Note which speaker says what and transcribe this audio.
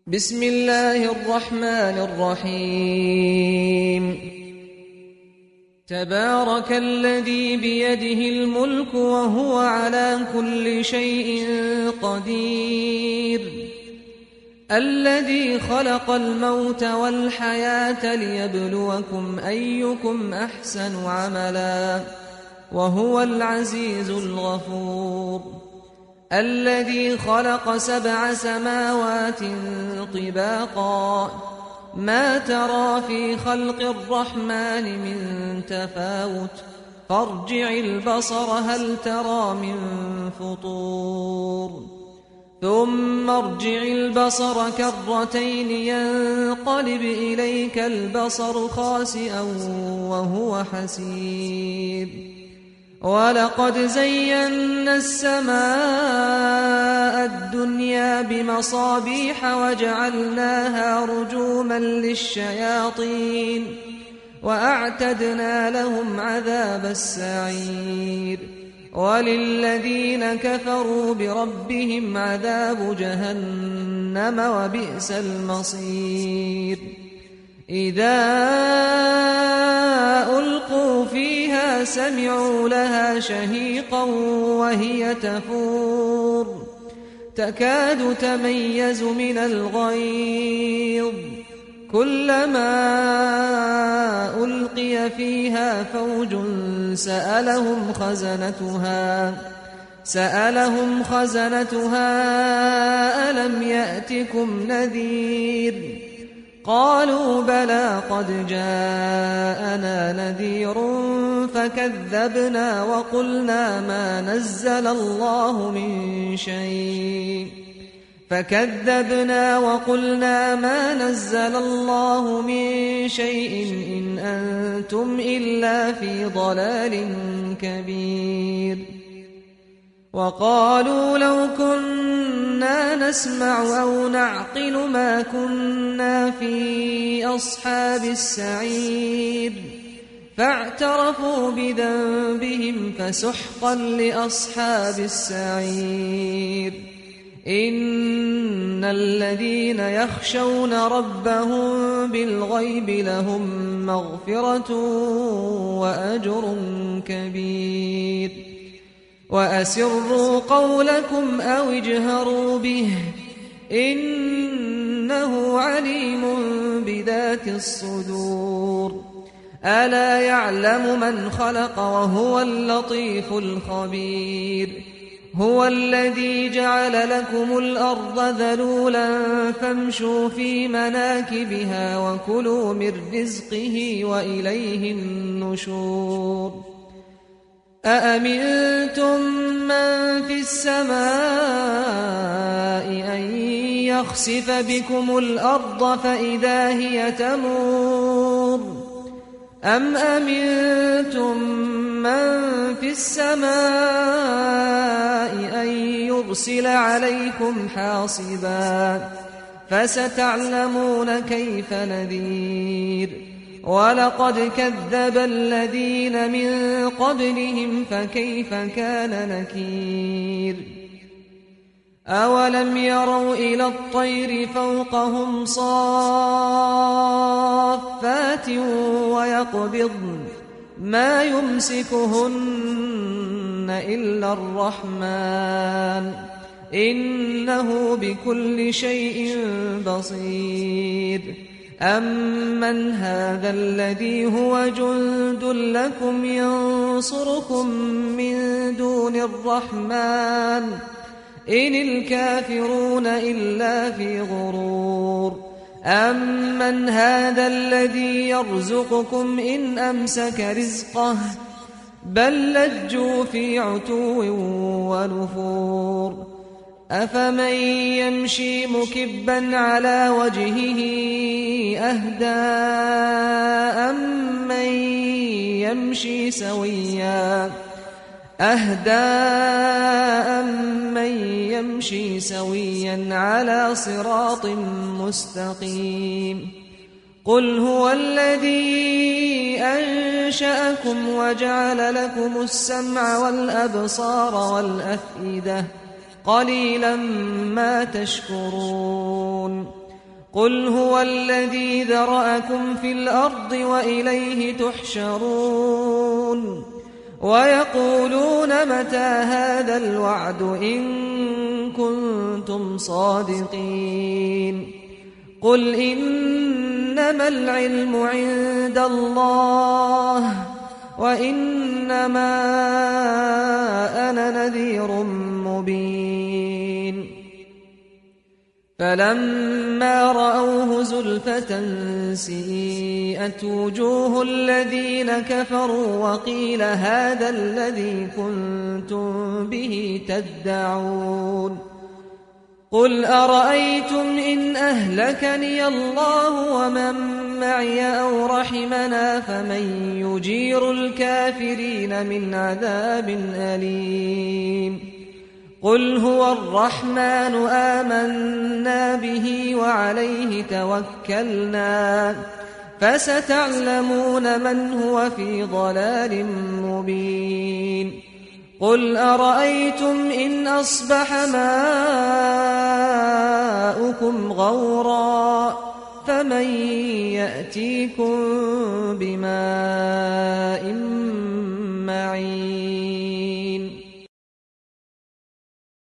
Speaker 1: بسم الله الرحمن الرحيم تبارك الذي بيده الملك وهو على كل شيء قدير الذي خلق الموت والحياة ليبلوكم أيكم أحسن عملا وهو العزيز الغفور الذي خلق 7 سماوات طباقا ما ترى في خلق الرحمن من تفاوت فارجع البصر هل ترى من فطور ثم ارجع البصر كرتين ينقلب إليك البصر خاسئا وهو حسير ولقد زينا السماء الدنيا بمصابيح وجعلناها رجوما للشياطين وأعتدنا لهم عذاب السعير وللذين كفروا بربهم عذاب جهنم وبئس المصير إذا ألقوا فيها سمعوا لها شهيقا وهي تفور تكاد تميز من الغيظ كلما ألقي فيها فوج سألهم خزنتها ألم يأتكم نذير قالوا بلى قد جاءنا نذير فكذبنا وقلنا ما نزل الله من شيء إن أنتم إلا في ضلال كبير وقالوا لو كنا نسمع أو نعقل ما كنا في أصحاب السعير فاعترفوا بذنبهم فسحقا لأصحاب السعير إن الذين يخشون ربهم بالغيب لهم مغفرة وأجر كبير وأسروا قولكم أو اجهروا به إنه عليم بذات الصدور ألا يعلم من خلق وهو اللطيف الخبير هو الذي جعل لكم الأرض ذلولا فامشوا في مناكبها وكلوا من رزقه وإليه النشور أأمنتم من في السماء أن يخسف بكم الأرض فإذا هي تمور أم أمنتم من في السماء أن يرسل عليكم حاصبا فستعلمون كيف نذير ولقد كذب الذين من قبلهم فكيف كان نكير أولم يروا إلى الطير فوقهم صافات ويقبضن ما يمسكهن إلا الرحمن إنه بكل شيء بصير أمن هذا الذي هو جند لكم ينصركم من دون الرحمن إن الكافرون إلا في غرور أمن هذا الذي يرزقكم إن أمسك رزقه بل لجوا في عتو ونفور أفمن يمشي مكبا على وجهه أهدى أمن يمشي سويا على صراط مستقيم قل هو الذي أنشأكم وجعل لكم السمع والأبصار والأفئدة قليلا ما تشكرون قل هو الذي ذرأكم في الأرض وإليه تحشرون ويقولون متى هذا الوعد إن كنتم صادقين قل إنما العلم عند الله وإنما أنا نذير مبين فلما رأوه زلفة سيئت وجوه الذين كفروا وقيل هذا الذي كنتم به تدعون قل أرأيتم إن أهلكني الله ومن معي أو رحمنا فمن يجير الكافرين من عذاب أليم قل هو الرحمن آمنا به وعليه توكلنا فستعلمون من هو في ضلال مبين قل أرأيتم إن أصبح ماؤكم غورا فمن يأتيكم